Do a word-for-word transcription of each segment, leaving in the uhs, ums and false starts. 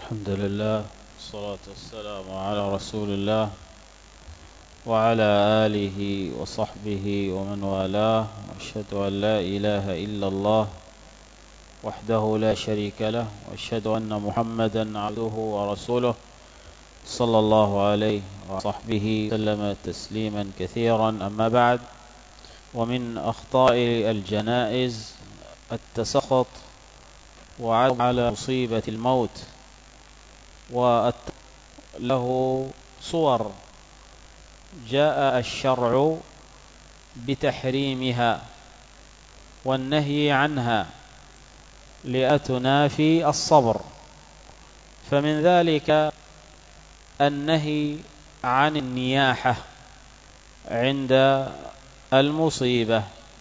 الحمد لله والصلاة والسلام على رسول الله وعلى آله وصحبه ومن والاه، وأشهد أن لا إله إلا الله وحده لا شريك له، وأشهد أن محمدا عبده ورسوله صلى الله عليه وصحبه وسلم تسليما كثيرا. أما بعد، ومن أخطاء الجنائز التسخط وعلى مصيبة الموت، وله صور جاء الشرع بتحريمها والنهي عنها لأتنافي الصبر. فمن ذلك النهي عن النياحة عند المصيبة،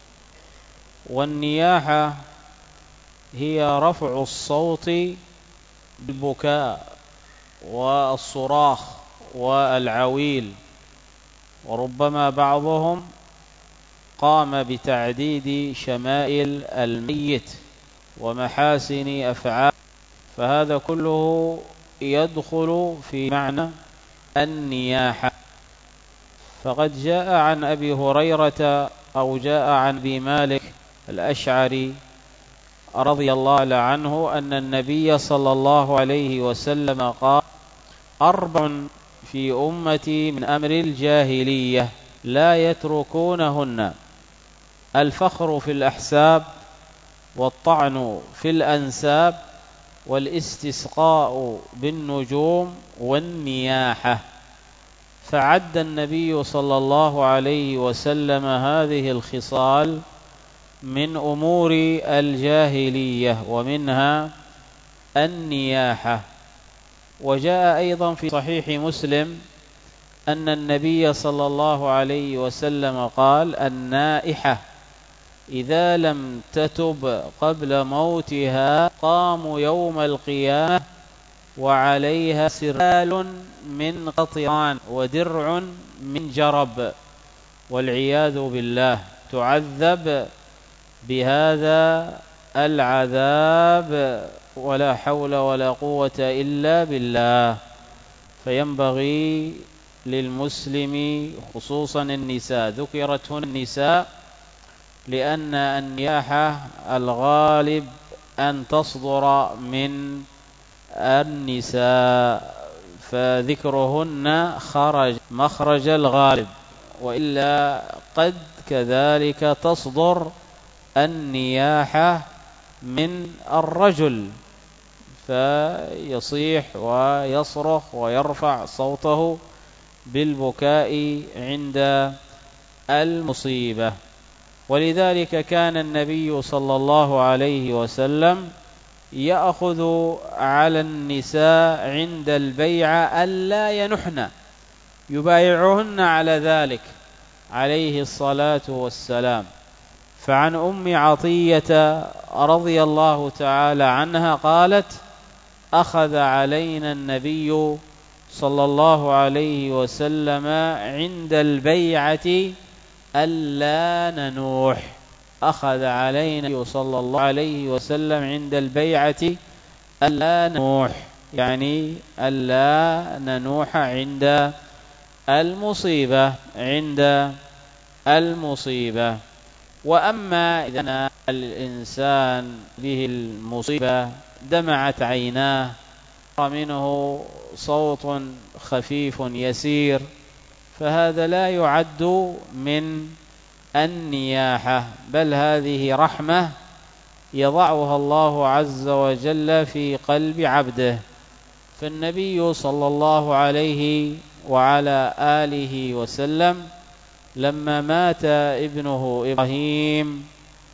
والنياحة هي رفع الصوت بالبكاء والصراخ والعويل، وربما بعضهم قام بتعديد شمائل الميت ومحاسن أفعال، فهذا كله يدخل في معنى النياحة. فقد جاء عن أبي هريرة أو جاء عن أبي مالك الأشعري رضي الله عنه أن النبي صلى الله عليه وسلم قال: أربع في أمتي من أمر الجاهلية لا يتركونهن: الفخر في الأحساب، والطعن في الأنساب، والاستسقاء بالنجوم، والنياحة. فعد النبي صلى الله عليه وسلم هذه الخصال من أمور الجاهلية، ومنها النياحة. وجاء أيضا في صحيح مسلم أن النبي صلى الله عليه وسلم قال: النائحة إذا لم تتب قبل موتها قاموا يوم القيامة وعليها سرال من قطران ودرع من جرب، والعياذ بالله، تعذب بهذا العذاب ولا حول ولا قوة إلا بالله. فينبغي للمسلم، خصوصا النساء، ذكرت هنا النساء لأن النياحة الغالب أن تصدر من النساء، فذكرهن خرج مخرج الغالب، وإلا قد كذلك تصدر النياحة من الرجل، فيصيح ويصرخ ويرفع صوته بالبكاء عند المصيبة. ولذلك كان النبي صلى الله عليه وسلم يأخذ على النساء عند البيعة ألا ينحن، يبايعهن على ذلك عليه الصلاة والسلام. فعن أم عطية رضي الله تعالى عنها قالت: أخذ علينا النبي صلى الله عليه وسلم عند البيعة ألا ننوح. أخذ علينا صلى الله عليه وسلم عند البيعة ألا ننوح، يعني ألا ننوح عند المصيبة عند المصيبة. وأما إذا الإنسان به المصيبة دمعت عيناه منه صوت خفيف يسير، فهذا لا يعد من النياحة، بل هذه رحمة يضعها الله عز وجل في قلب عبده. فالنبي صلى الله عليه وعلى آله وسلم لما مات ابنه إبراهيم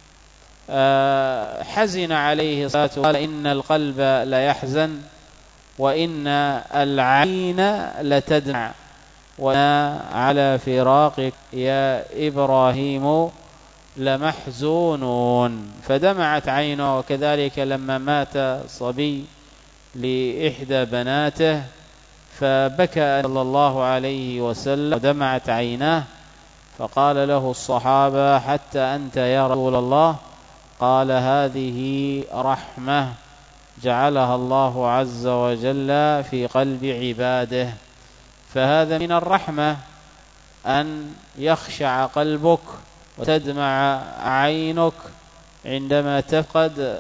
حزن عليه الصلاة والسلام، قال: إن القلب لا يحزن وإن العين لتدمع وأنا على فراقك يا إبراهيم لمحزونون. فدمعت عينه. وكذلك لما مات صبي لإحدى بناته فبكى صلى الله عليه وسلم ودمعت عيناه، فقال له الصحابة: حتى أنت يا رسول الله؟ قال: هذه رحمة جعلها الله عز وجل في قلب عباده. فهذا من الرحمة أن يخشع قلبك وتدمع عينك عندما تفقد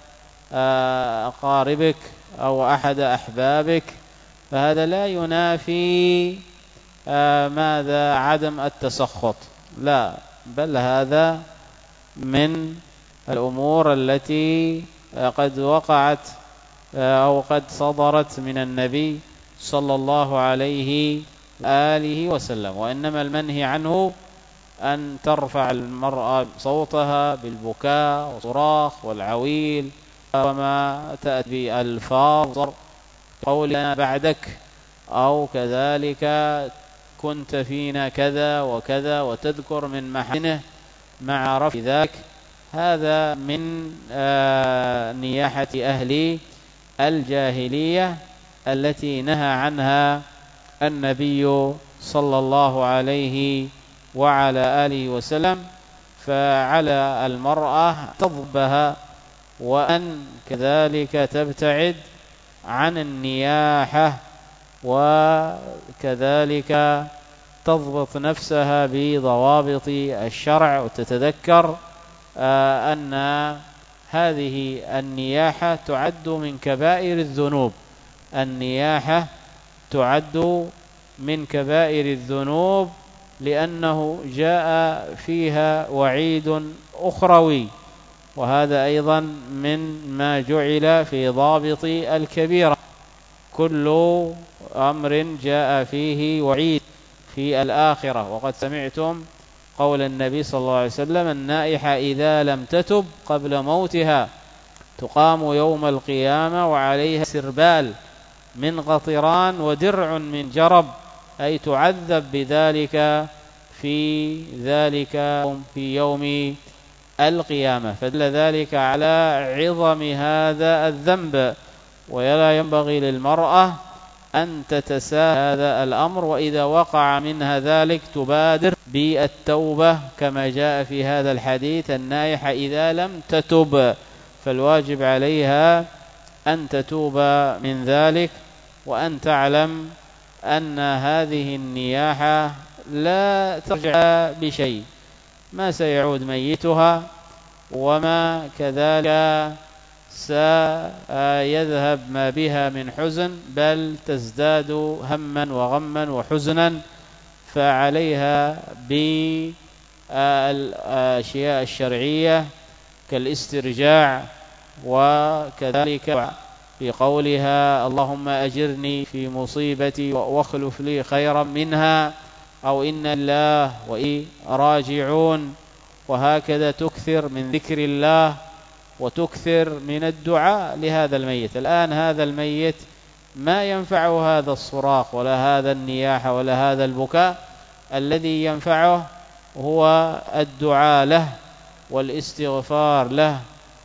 أقاربك أو أحد أحبابك، فهذا لا ينافي ماذا عدم التسخط، لا، بل هذا من الأمور التي قد وقعت أو قد صدرت من النبي صلى الله عليه وآله وسلم. وإنما المنهي عنه أن ترفع المرأة صوتها بالبكاء والصراخ والعويل وما تأتي بالألفاظ قولنا بعدك، أو كذلك كنت فينا كذا وكذا، وتذكر من محسنه مع رفع ذاك. هذا من نياحة أهل الجاهلية التي نهى عنها النبي صلى الله عليه وعلى آله وسلم. فعلى المرأة تضبها وأن كذلك تبتعد عن النياحة، وكذلك تضبط نفسها بضوابط الشرع، وتتذكر أن هذه النياحة تعد من كبائر الذنوب. النياحة تعد من كبائر الذنوب لأنه جاء فيها وعيد أخروي، وهذا أيضا من ما جعل في ضابط الكبيرة. كل أمر جاء فيه وعيد في الآخرة. وقد سمعتم قول النبي صلى الله عليه وسلم: النائحة إذا لم تتب قبل موتها تقام يوم القيامة وعليها سربال من قطران ودرع من جرب، أي تعذب بذلك في ذلك في يوم القيامة. فدل ذلك على عظم هذا الذنب، ولا ينبغي للمرأة أن تتساهل هذا الأمر، وإذا وقع منها ذلك تبادر بالتوبة كما جاء في هذا الحديث: النائحة إذا لم تتب. فالواجب عليها أن تتوب من ذلك، وأن تعلم أن هذه النياحة لا ترجع بشيء، ما سيعود ميتها، وما كذلك سيذهب ما بها من حزن، بل تزداد هما وغما وحزنا. فعليها بالأشياء الشرعية كالاسترجاع، وكذلك في قولها: اللهم أجرني في مصيبتي واخلف لي خيرا منها، أو إن الله وإي راجعون. وهكذا تكثر من ذكر الله وتكثر من الدعاء لهذا الميت. الآن هذا الميت ما ينفعه هذا الصراخ ولا هذا النياحة ولا هذا البكاء، الذي ينفعه هو الدعاء له والاستغفار له،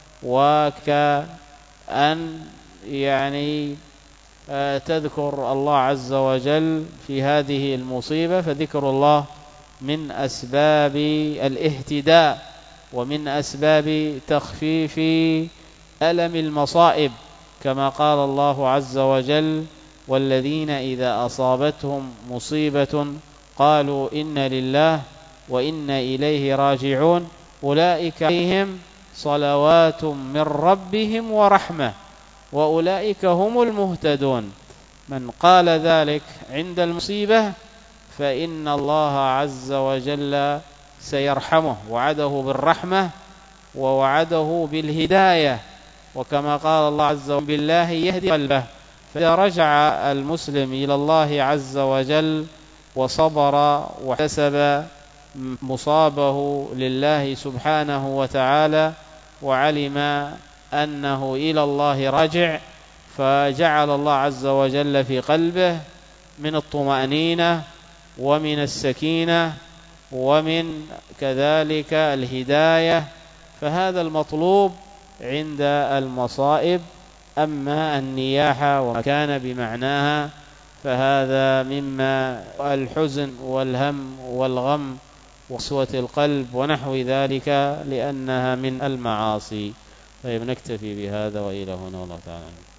وكأن يعني تذكر الله عز وجل في هذه المصيبة. فذكر الله من أسباب الاهتداء ومن أسباب تخفيف ألم المصائب، كما قال الله عز وجل: والذين إذا أصابتهم مصيبة قالوا إنا لله وإنا إليه راجعون أولئك عليهم صلوات من ربهم ورحمة وأولئك هم المهتدون. من قال ذلك عند المصيبة فإن الله عز وجل سيرحمه، وعده بالرحمة ووعده بالهداية، وكما قال الله عز وجل: بالله يهدي قلبه. فإذا رجع المسلم إلى الله عز وجل وصبر واحتسب مصابه لله سبحانه وتعالى، وعلم أنه إلى الله راجع، فجعل الله عز وجل في قلبه من الطمأنينة ومن السكينة ومن كذلك الهداية. فهذا المطلوب عند المصائب. أما النياحة وما كان بمعناها فهذا مما الحزن والهم والغم وقسوة القلب ونحو ذلك، لأنها من المعاصي. طيب نكتفي بهذا وإلى هنا والله تعالى.